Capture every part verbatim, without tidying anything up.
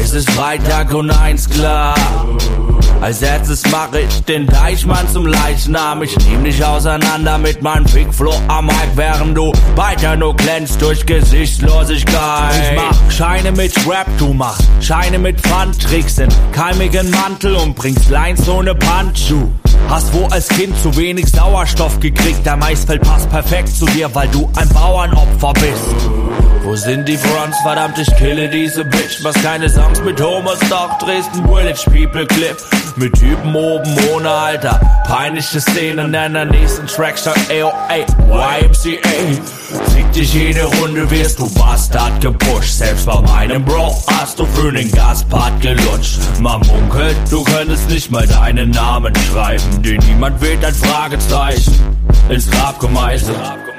Es ist Freitag und eins klar. Als erstes mach ich den Deichmann zum Leichnam. Ich nehm dich auseinander mit meinem Fickflow am Mic, während du weiter nur glänzt durch Gesichtslosigkeit. Ich mach Scheine mit Rap, du machst Scheine mit Pfand, trägst den keimigen Mantel und bringst Lines ohne Punch. Du hast wohl als Kind zu wenig Sauerstoff gekriegt, der Maisfeld passt perfekt zu dir, weil du ein Bauernopfer bist. Wo sind die Fronts? Verdammt, ich kille diese Bitch. Was keine Songs mit Homos, doch Dresden Village People Clip. Mit Typen oben ohne Alter. Peinliche Szenen in der nächsten Track statt A O A, Y M C A. Fick dich jede Runde, wirst du Bastard gepusht. Selbst bei meinem Bro hast du für den Gastpart gelutscht. Man munkelt, du könntest nicht mal deinen Namen schreiben, den niemand wählt, ein Fragezeichen ins Grab gemeißelt.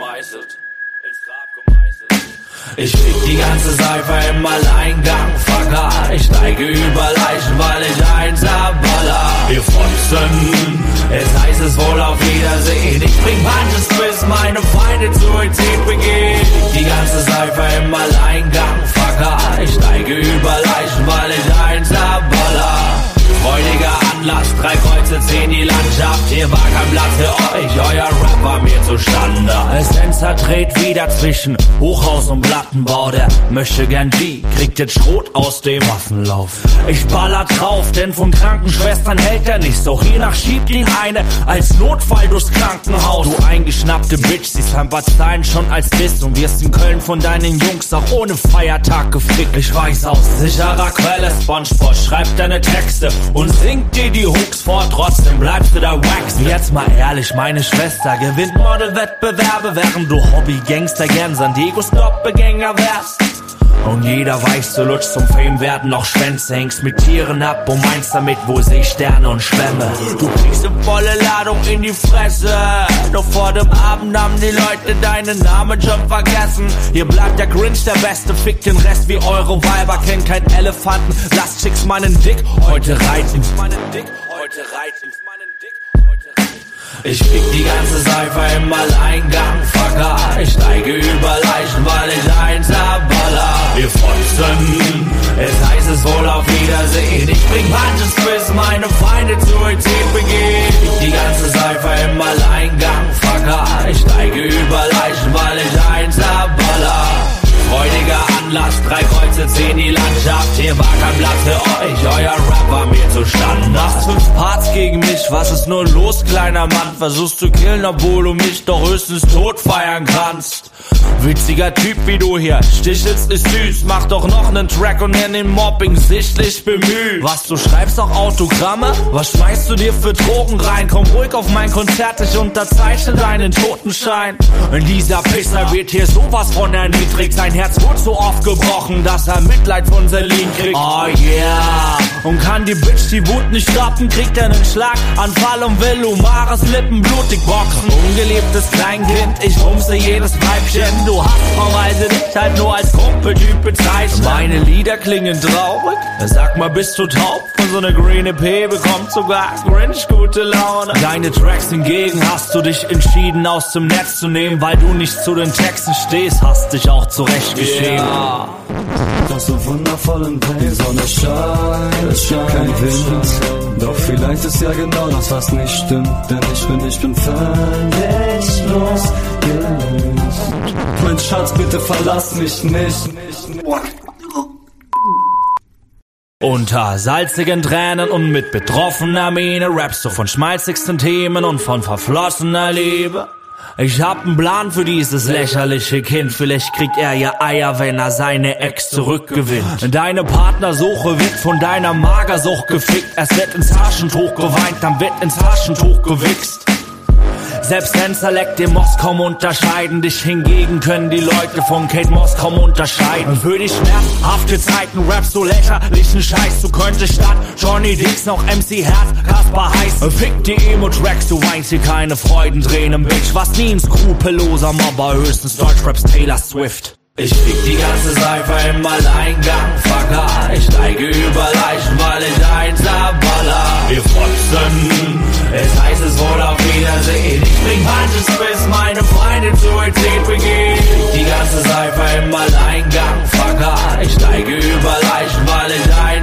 Ich fick die ganze Seife im Alleingang, Fucker. Ich steige über Leichen, weil ich eins abballer. Wir fotzen, es heißt es wohl auf Wiedersehen. Ich bring Punches, bis meine Feinde Suizid begehen. Die ganze Seife im Alleingang, Fucker. Ich steige über Leichen, weil ich eins abballer. Freudiger Anlass, drei Kreuze, zehn die Landschaft. Hier war kein Platz für euch, euer Rap war mir zu Standard. Essenza dreht wieder zwischen Hochhaus und Plattenbau. Der möchte gern G, kriegt jetzt Schrot aus dem Waffenlauf. Ich baller drauf, denn von Krankenschwestern hält er nichts. Doch je nach schiebt ihn eine als Notfall durchs Krankenhaus. Du eingeschnappte Bitch, siehst Hamperstein schon als Diss und wirst in Köln von deinen Jungs auch ohne Feiertag gefickt. Ich weiß aus sicherer Quelle, SpongeBob schreibt deine Texte und singt dir die Hooks vor, trotzdem bleibst du da wax. Jetzt mal ehrlich, meine Schwester gewinnt Modelwettbewerbe, während du Hobby-Gangster gern San Diegos Doppelgänger wärst. Und jeder weiß, du lutschst zum Fame werden noch Schwänze, hängst mit Tieren ab und meinst damit wohl Seesterne und Schwämme. Du kriegst eine volle Ladung in die Fresse, doch vor dem Abend haben die Leute deinen Namen schon vergessen. Hier bleibt der Grinch der Beste, fickt den Rest wie eure Weiber, kennt kein Elefanten, lasst Chicks meinen Dick heute reiten. Heute reiten. Ich fick die ganze Seife im Alleingang, Fucker. Ich steige über Leichen, weil ich eins abballer. Wir fotzen, es heißt es wohl auf Wiedersehen. Ich bring Punches, bis meine Feinde Suizid begehen. Die ganze Seife im Alleingang, Fucker. Ich steige über Leichen, weil ich eins abballer. Freudiger Anlass, drei Kreuze, zehn die Landschaft. Hier war kein Platz für euch, euer Rap war mir zu Standard. Machst fünf Parts gegen mich, was ist nur los, kleiner Mann? Versuchst zu killen, obwohl du mich doch höchstens tot feiern kannst. Witziger Typ wie du hier, stichelst ist süß. Mach doch noch nen Track und nenn den Mobbing sichtlich bemüht. Was, du schreibst auch Autogramme? Was schmeißt du dir für Drogen rein? Komm ruhig auf mein Konzert, ich unterzeichne deinen Totenschein. Und dieser Pisser wird hier sowas von erniedrigt. Sein Herz wurde so oft gebrochen, dass er Mitleid von Selin kriegt. Oh yeah. Und kann die Bitch die Wut nicht stoppen, kriegt er nen Schlaganfall und will Umares Lippen blutig boxen. Ungelebtes Kleinkind, ich bumse jedes Weibchen. Du hast verweise dich halt nur als Kumpeltyp bezeichnet. Meine Lieder klingen traurig, sag mal, bist du taub? Von so einer Green E P bekommt sogar Grinch gute Laune. Deine Tracks hingegen hast du dich entschieden aus dem Netz zu nehmen, weil du nicht zu den Texten stehst, hast dich auch zurechtgeschrieben. Yeah. Doch so wundervoll und hell, die Sonne scheint, es scheint, kein Wind. Doch vielleicht ist ja genau das, was nicht stimmt, denn ich bin, ich bin völlig losgelöst. Mein Schatz, bitte verlass mich nicht. Unter salzigen Tränen und mit betroffener Miene rappst du von schmalzigsten Themen und von verflossener Liebe. Ich hab nen Plan für dieses lächerliche Kind. Vielleicht kriegt er ja Eier, wenn er seine Ex zurückgewinnt. Deine Partnersuche wird von deiner Magersucht gefickt. Es wird ins Taschentuch geweint, dann wird ins Taschentuch gewichst. Selbst Tänzer leckt den Moss kaum unterscheiden. Dich hingegen können die Leute von Kate Moss kaum unterscheiden. Für die schmerzhafte Zeiten rappst du lächerlichen Scheiß. Du könntest statt Johnny Dix noch M C Herz Kasper heißen. Fick die Emo-Tracks, du weinst hier keine Freudentränen, Bitch. Was nie ein skrupelloser Mobber, höchstens Deutschraps Taylor Swift. Ich fick die ganze Seife im Alleingang, Fucker. Ich steige über Leichen, weil ich eins abballer. Wir fotzen, es heißt es wohl auf Wiedersehen. Ich bring Punches, bis meine Feinde Suizid begehen. Die ganze Seife im Alleingang, Fucker. Ich steige über Leichen, weil ich eins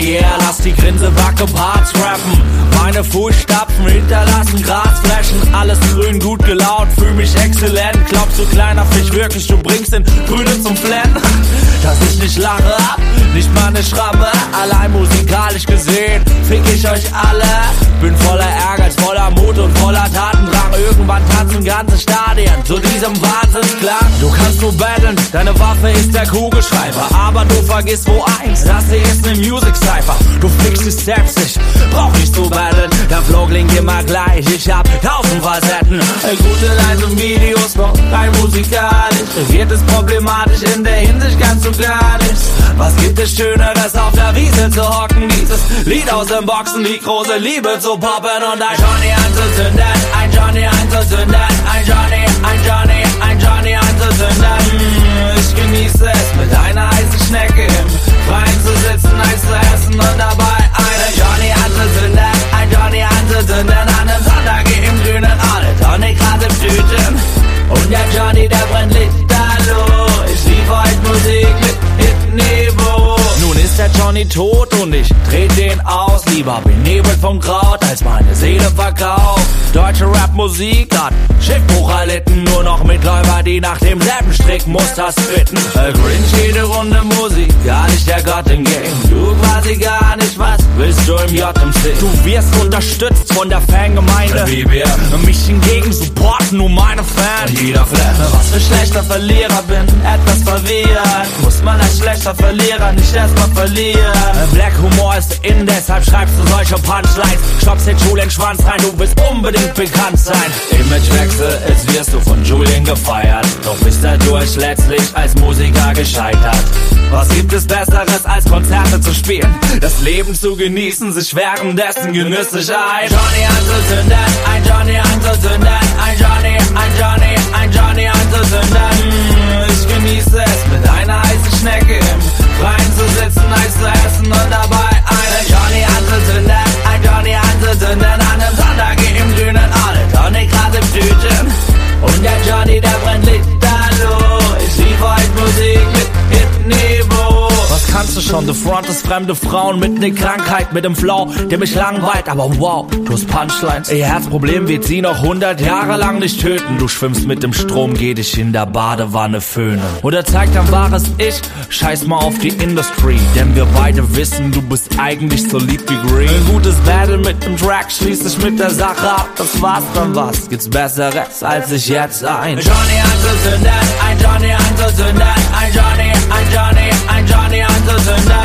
yeah, lass die Grinse wacke Parts rappen. Meine Fußstapfen hinterlassen Grasflächen, alles grün, gut gelaunt, fühl mich exzellent. Glaubst du, kleiner Fisch, wirklich, du bringst den Grüne zum Flennen? Dass ich nicht lache, nicht mal ne Schramme, allein musikalisch gesehen, fick ich euch alle. Bin voller Ehrgeiz, voller Mut und voller Tatendrang. Irgendwann tanzen ganze Stadien zu diesem Wahnsinnsklang. Du kannst nur battlen, deine Waffe ist der Kugelschreiber, aber du vergisst wo eins, das hier ist ne Music Cypher. Du fickst dich selbst, ich brauch nicht zu battlen, der Flow klingt immer gleich, ich hab tausend Facetten. Gute Lines und Videos, noch rein musikalisch, wird es problematisch in der Hinsicht ganz und gar nichts. Was gibt es Schöneres auf der Wiese zu hocken, dieses Lied aus den Boxen, die große Liebe zu poppen und ein Johnny anzuzünden, ein Johnny anzuzünden, ein Johnny, ein Johnny, ein Johnny anzuzünden. Ich genieße es, mit einer heißen Schnecke im Freien zu sitzen, Eis zu essen und dabei einen Johnny anzuzünden, ein Johnny anzuzünden an einem Sonntag im grünen Ort, Tonic gerade im Tüten. Und der Johnny, der brennt Lichterloh, ich liebe heute Musik mit Hit-Niveau. Nun ist der Johnny tot und ich dreh den aus, lieber benebelt vom Kraut, als meine Seele verkauft. Deutsche Rap-Musik hat Schiffbruch erlitten, nur noch Mitläufer, die nach demselben Strickmuster spitten. Grinch, jede Runde Musik, gar nicht der Gott im Game. Du quasi gar nicht, was willst du im J M C? Du wirst unterstützt von der Fangemeinde, wie wir mich hingegen supporten, nur meine Fans. Jeder Fan, was für schlechter Verlierer bin, etwas verwirrt. Muss man als schlechter Verlierer nicht erstmal verlieren? Black Humor ist in, deshalb schreibst du solche Punchlines. Schnappst den Julian Schwanz rein, du willst unbedingt bekannt sein. Imagewechsel, jetzt wirst du von Julian gefeiert, doch bist dadurch letztlich als Musiker gescheitert. Was gibt es Besseres als Konzerte zu spielen, das Leben zu genießen, sich währenddessen genüsslich ein Johnny anzuzünden, ein Johnny anzuzünden, ein Johnny, ein Johnny, ein Johnny anzuzünden. Ich genieße es, mit einer heißen Schnecke im Freien zu sitzen, Eis zu essen und dabei einen Johnny anzuzünden, ein Johnny anzuzünden an einem Sonntag im grünen Ort, Tonic gerade im Tüten. Und der Johnny, der brennt Lichterloh, ich liebe heute Musik mit Hit-Niveau. Was kannst du schon? Du frontest fremde Frauen mit ne Krankheit, mit dem Flow, der mich langweilt, aber wow, du hast Punchlines. Ihr Herzproblem wird sie noch hundert Jahre lang nicht töten. Du schwimmst mit dem Strom, geh dich in der Badewanne föhnen. Oder zeig dein wahres Ich, scheiß mal auf die Industry, denn wir beide wissen, du bist eigentlich so lieb wie Green. Ein gutes Battle mit dem Track schließt sich mit der Sache ab, das war's dann was, gibt's Besseres als ich jetzt ein Johnny anzuzünden, ein Johnny anzuzünden, ein Johnny, ein Johnny, ein Johnny anzuzünden.